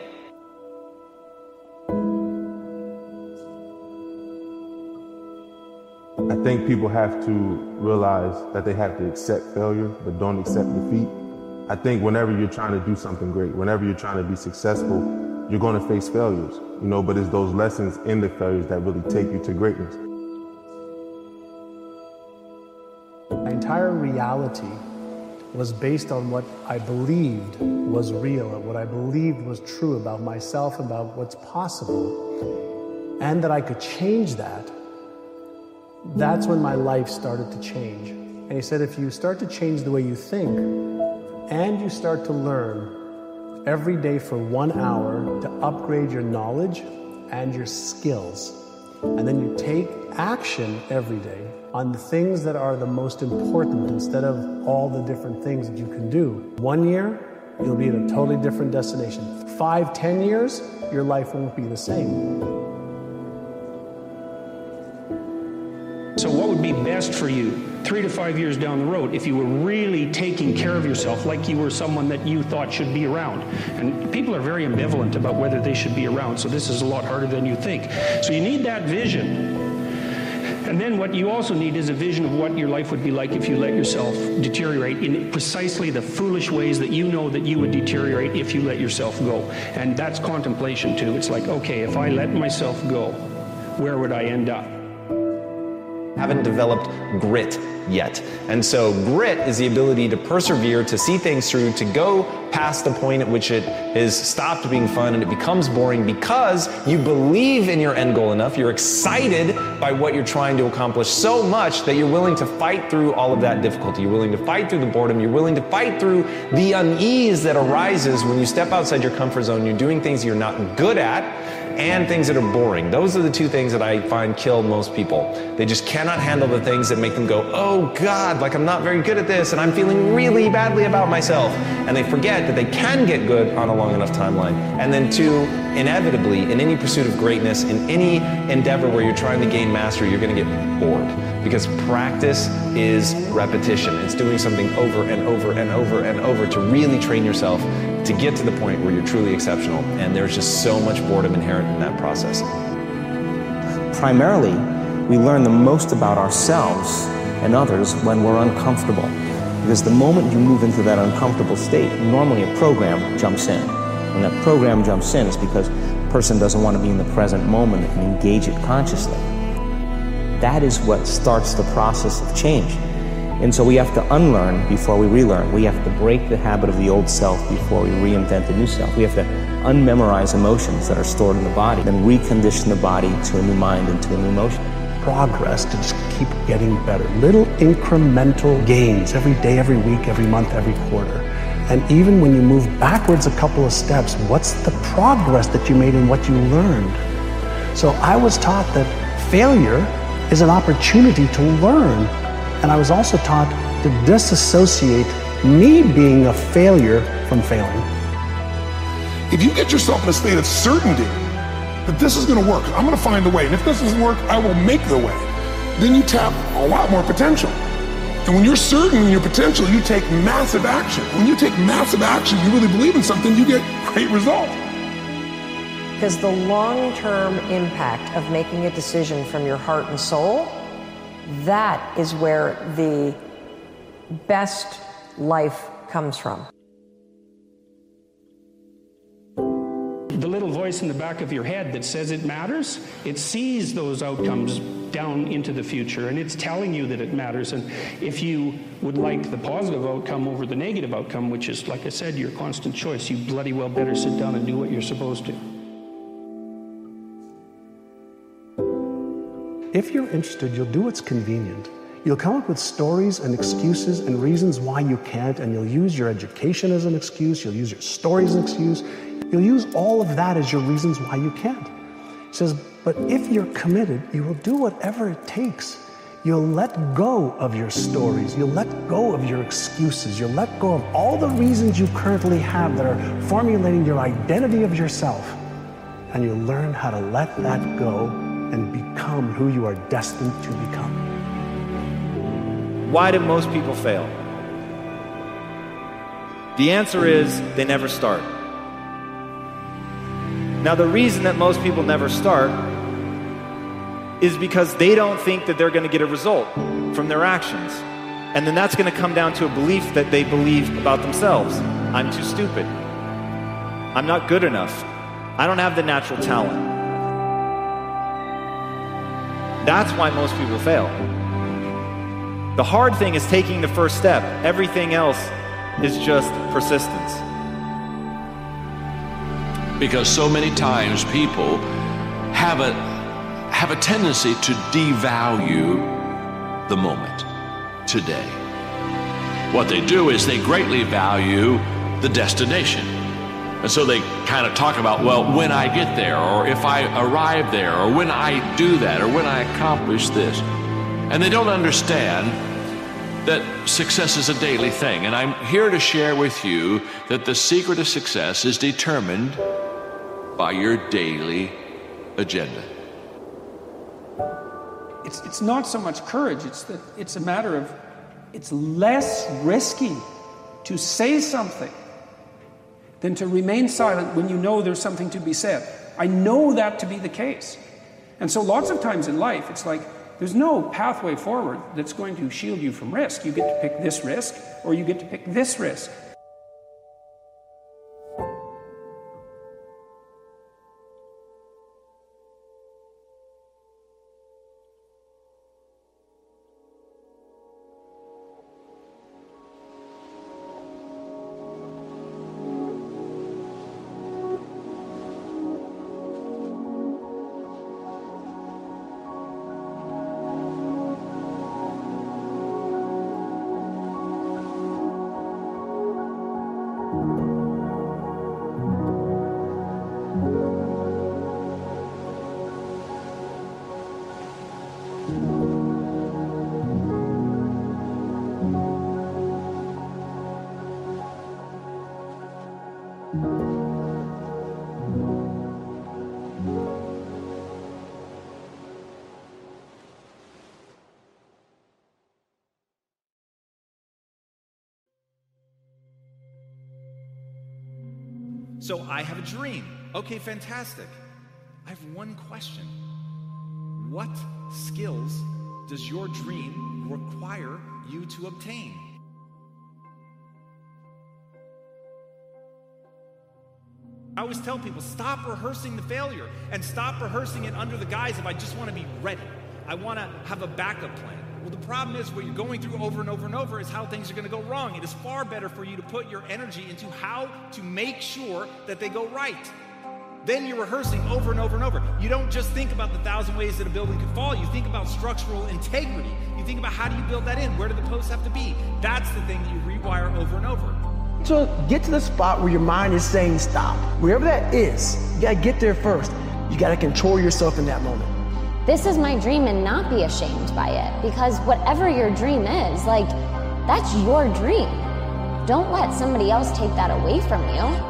I think people have to realize that they have to accept failure, but don't accept defeat. I think whenever you're trying to do something great, whenever you're trying to be successful, you're going to face failures, you know, but it's those lessons in the failures that really take you to greatness. My entire reality was based on what I believed was real, and what I believed was true about myself, about what's possible, and that I could change that. That's when my life started to change. And he said, if you start to change the way you think, and you start to learn every day for one hour to upgrade your knowledge and your skills, and then you take action every day on the things that are the most important instead of all the different things that you can do. One year, you'll be at a totally different destination. Five, ten years, your life won't be the same. So what would be best for you three to five years down the road if you were really taking care of yourself like you were someone that you thought should be around? And people are very ambivalent about whether they should be around, so this is a lot harder than you think. So you need that vision. And then what you also need is a vision of what your life would be like if you let yourself deteriorate in precisely the foolish ways that you know that you would deteriorate if you let yourself go. And that's contemplation too. It's like, okay, if I let myself go, where would I end up? Haven't developed grit yet. And so grit is the ability to persevere, to see things through, to go past the point at which it has stopped being fun and it becomes boring because you believe in your end goal enough, you're excited by what you're trying to accomplish so much that you're willing to fight through all of that difficulty. You're willing to fight through the boredom. You're willing to fight through the unease that arises when you step outside your comfort zone. You're doing things you're not good at and things that are boring. Those are the two things that I find kill most people. They just cannot handle the things that make them go, oh God, like I'm not very good at this and I'm feeling really badly about myself. And they forget that they can get good on a long enough timeline. And then two, inevitably, in any pursuit of greatness, in any endeavor where you're trying to gain mastery, you're gonna get bored. Because practice is repetition. It's doing something over and over and over and over to really train yourself to get to the point where you're truly exceptional. And there's just so much boredom inherent in that process. Primarily, we learn the most about ourselves and others when we're uncomfortable. Because the moment you move into that uncomfortable state, normally a program jumps in. When that program jumps in, it's because the person doesn't want to be in the present moment and engage it consciously. That is what starts the process of change. And so we have to unlearn before we relearn. We have to break the habit of the old self before we reinvent the new self. We have to unmemorize emotions that are stored in the body, then recondition the body to a new mind and to a new emotion. Progress to just keep getting better. Little incremental gains every day, every week, every month, every quarter. And even when you move backwards a couple of steps, what's the progress that you made in what you learned? So I was taught that failure is an opportunity to learn. And I was also taught to disassociate me being a failure from failing. If you get yourself in a state of certainty that this is going to work, I'm going to find a way, and if this doesn't work, I will make the way, then you tap a lot more potential. And when you're certain in your potential, you take massive action. When you take massive action, you really believe in something, you get great results. Because the long-term impact of making a decision from your heart and soul, that is where the best life comes from. The little voice in the back of your head that says it matters, it sees those outcomes down into the future, and it's telling you that it matters. And if you would like the positive outcome over the negative outcome, which is, like I said, your constant choice, you bloody well better sit down and do what you're supposed to. If you're interested, you'll do what's convenient. You'll come up with stories and excuses and reasons why you can't, and you'll use your education as an excuse, you'll use your stories as an excuse, you'll use all of that as your reasons why you can't. He says, but if you're committed, you will do whatever it takes. You'll let go of your stories, you'll let go of your excuses, you'll let go of all the reasons you currently have that are formulating your identity of yourself, and you'll learn how to let that go and become who you are destined to become. Why do most people fail? The answer is they never start. Now, the reason that most people never start is because they don't think that they're going to get a result from their actions. And then that's going to come down to a belief that they believe about themselves. I'm too stupid. I'm not good enough. I don't have the natural talent. That's why most people fail. The hard thing is taking the first step. Everything else is just persistence. Because so many times people have a, have a tendency to devalue the moment, today. What they do is they greatly value the destination. And so they kind of talk about, well, when I get there, or if I arrive there, or when I do that, or when I accomplish this. And they don't understand that success is a daily thing. And I'm here to share with you that the secret of success is determined by your daily agenda. it's, it's not so much courage, it's, that it's a matter of, it's less risky to say something than to remain silent when you know there's something to be said. I know that to be the case. And so lots of times in life, it's like, there's no pathway forward that's going to shield you from risk. You get to pick this risk, or you get to pick this risk. So I have a dream. Okay, fantastic. I have one question. What skills does your dream require you to obtain? I always tell people, stop rehearsing the failure and stop rehearsing it under the guise of I just want to be ready. I want to have a backup plan. Well, the problem is what you're going through over and over and over is how things are going to go wrong. It is far better for you to put your energy into how to make sure that they go right. Then you're rehearsing over and over and over. You don't just think about the thousand ways that a building could fall. You think about structural integrity. You think about how do you build that in? Where do the posts have to be? That's the thing that you rewire over and over. So get to the spot where your mind is saying stop. Wherever that is, you gotta get there first. You gotta control yourself in that moment. This is my dream and not be ashamed by it, because whatever your dream is, like, that's your dream. Don't let somebody else take that away from you.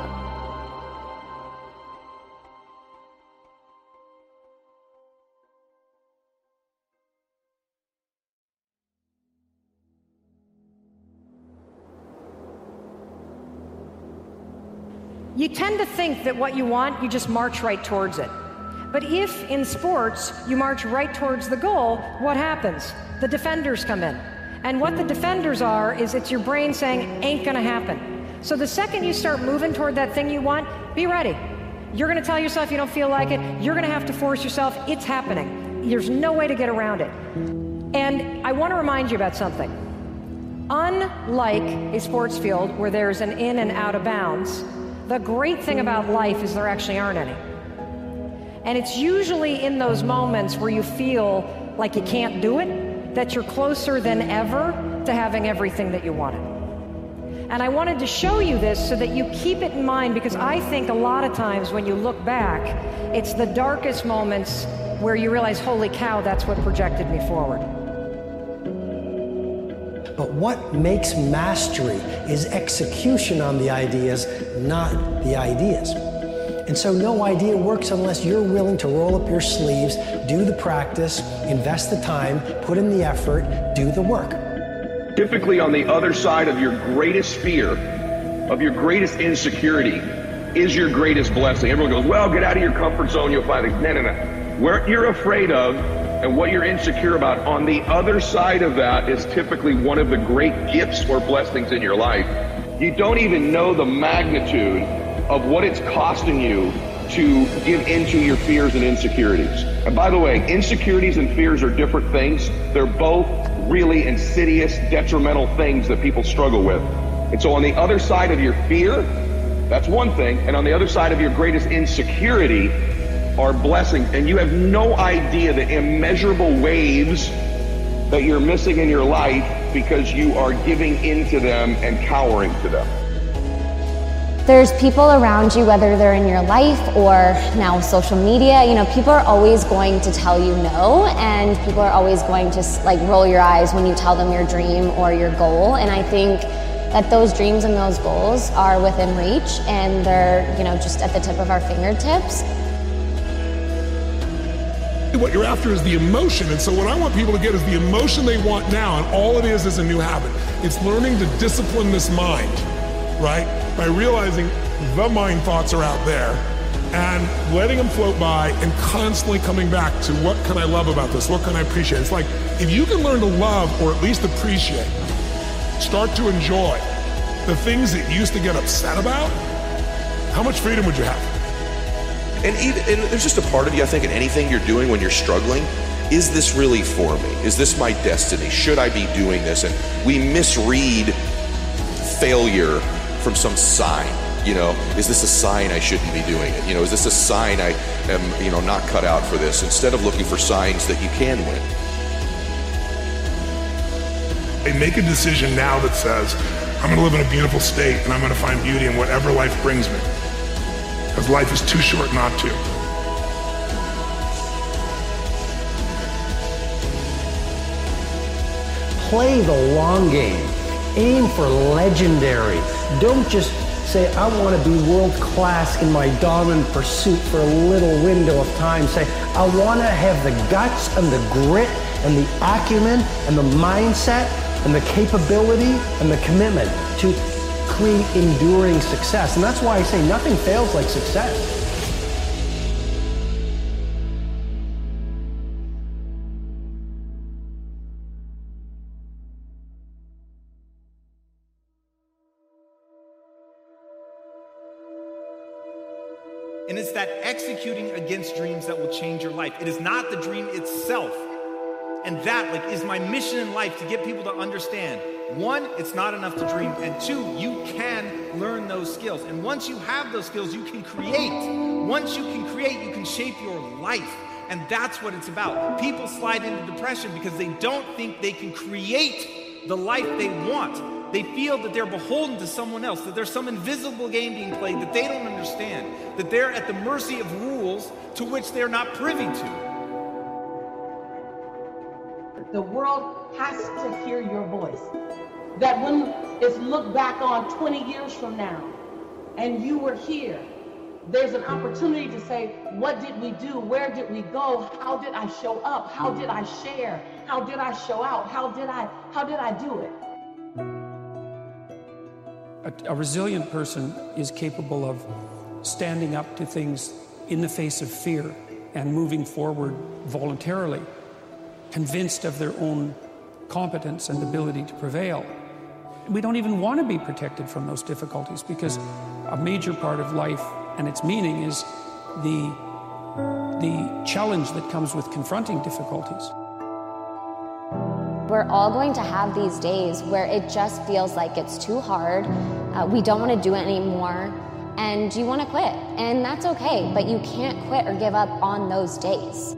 You tend to think that what you want, you just march right towards it. But if in sports you march right towards the goal, what happens? The defenders come in. And what the defenders are is it's your brain saying, ain't gonna happen. So the second you start moving toward that thing you want, be ready. You're gonna tell yourself you don't feel like it. You're gonna have to force yourself. It's happening. There's no way to get around it. And I wanna remind you about something. Unlike a sports field where there's an in and out of bounds, the great thing about life is there actually aren't any. And it's usually in those moments where you feel like you can't do it, that you're closer than ever to having everything that you wanted. And I wanted to show you this so that you keep it in mind, because I think a lot of times when you look back, it's the darkest moments where you realize, holy cow, that's what projected me forward. But what makes mastery is execution on the ideas, not the ideas. And so no idea works unless you're willing to roll up your sleeves, do the practice, invest the time, put in the effort, do the work. Typically on the other side of your greatest fear, of your greatest insecurity, is your greatest blessing. Everyone goes, well, get out of your comfort zone, you'll find it. No, no, no. Where you're afraid of and what you're insecure about, on the other side of that is typically one of the great gifts or blessings in your life. You don't even know the magnitude of what it's costing you to give into your fears and insecurities. And by the way, insecurities and fears are different things. They're both really insidious, detrimental things that people struggle with. And so on the other side of your fear, that's one thing. And on the other side of your greatest insecurity are blessings. And you have no idea the immeasurable waves that you're missing in your life because you are giving into them and cowering to them. There's people around you, whether they're in your life or now social media, you know, people are always going to tell you no, and people are always going to like roll your eyes when you tell them your dream or your goal. And I think that those dreams and those goals are within reach, and they're, you know, just at the tip of our fingertips. what you're after is the emotion. And so what I want people to get is the emotion they want now, and all it is is a new habit. It's learning to discipline this mind, right? By realizing the mind thoughts are out there and letting them float by and constantly coming back to what can I love about this? What can I appreciate? It's like, if you can learn to love or at least appreciate, start to enjoy the things that you used to get upset about, how much freedom would you have? And, even, and there's just a part of you, I think, in anything you're doing when you're struggling, is this really for me? Is this my destiny? Should I be doing this? And we misread failure from some sign. You know, is this a sign I shouldn't be doing it? You know, is this a sign I am, you know, not cut out for this? Instead of looking for signs that you can win. And make a decision now that says, I'm going to live in a beautiful state and I'm going to find beauty in whatever life brings me. Because life is too short not to. Play the long game. Aim for legendary. Don't just say, I want to be world class in my dominant pursuit for a little window of time. Say, I want to have the guts and the grit and the acumen and the mindset and the capability and the commitment to create enduring success. And that's why I say nothing fails like success. And it's that executing against dreams that will change your life. It is not the dream itself. And that like is my mission in life, to get people to understand. One, it's not enough to dream. And two, you can learn those skills. And once you have those skills, you can create. Once you can create, you can shape your life. And that's what it's about. People slide into depression because they don't think they can create the life they want. They feel that they're beholden to someone else, that there's some invisible game being played that they don't understand, that they're at the mercy of rules to which they're not privy to. The world has to hear your voice. That when it's looked back on twenty years from now, and you were here, there's an opportunity to say, what did we do? Where did we go? How did I show up? How did I share? How did I show out? How did I, how did I do it? A, a resilient person is capable of standing up to things in the face of fear and moving forward voluntarily, convinced of their own competence and ability to prevail. We don't even want to be protected from those difficulties, because a major part of life and its meaning is the, the challenge that comes with confronting difficulties. We're all going to have these days where it just feels like it's too hard, uh, we don't want to do it anymore, and you want to quit. And that's okay, but you can't quit or give up on those days.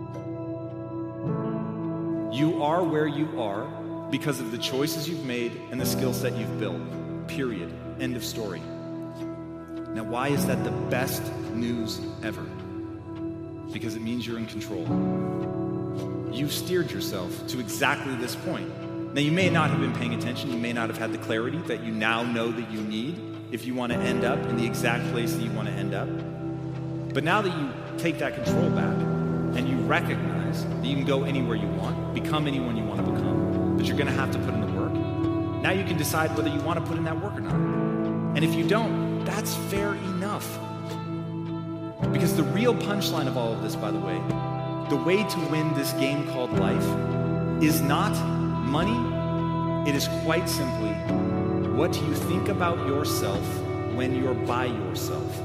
You are where you are because of the choices you've made and the skill set you've built. Period. End of story. Now, why is that the best news ever? Because it means you're in control. You've steered yourself to exactly this point. Now, you may not have been paying attention. You may not have had the clarity that you now know that you need if you want to end up in the exact place that you want to end up. But now that you take that control back and you recognize that you can go anywhere you want, become anyone you want to become, but you're going to have to put in the work, now you can decide whether you want to put in that work or not. And if you don't, that's fair enough. Because the real punchline of all of this, by the way, the way to win this game called life is not money. It is quite simply, what do you think about yourself when you're by yourself?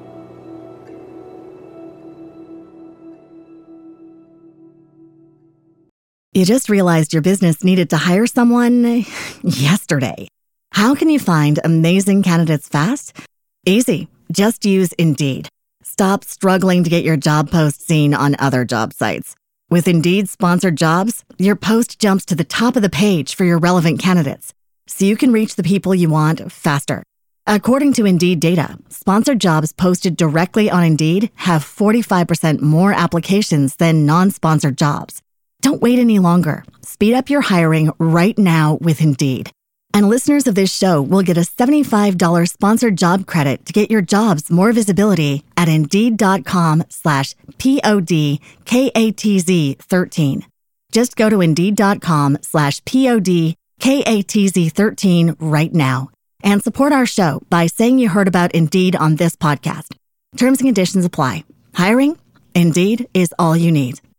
You just realized your business needed to hire someone yesterday. How can you find amazing candidates fast? Easy. Just use Indeed. Stop struggling to get your job post seen on other job sites. With Indeed sponsored jobs, your post jumps to the top of the page for your relevant candidates, so you can reach the people you want faster. According to Indeed data, sponsored jobs posted directly on Indeed have forty-five percent more applications than non-sponsored jobs. Don't wait any longer. Speed up your hiring right now with Indeed. And listeners of this show will get a seventy-five dollars sponsored job credit to get your jobs more visibility at Indeed.com slash P-O-D-K-A-T-Z 13. Just go to Indeed.com slash P-O-D-K-A-T-Z 13 right now and support our show by saying you heard about Indeed on this podcast. Terms and conditions apply. Hiring? Indeed is all you need.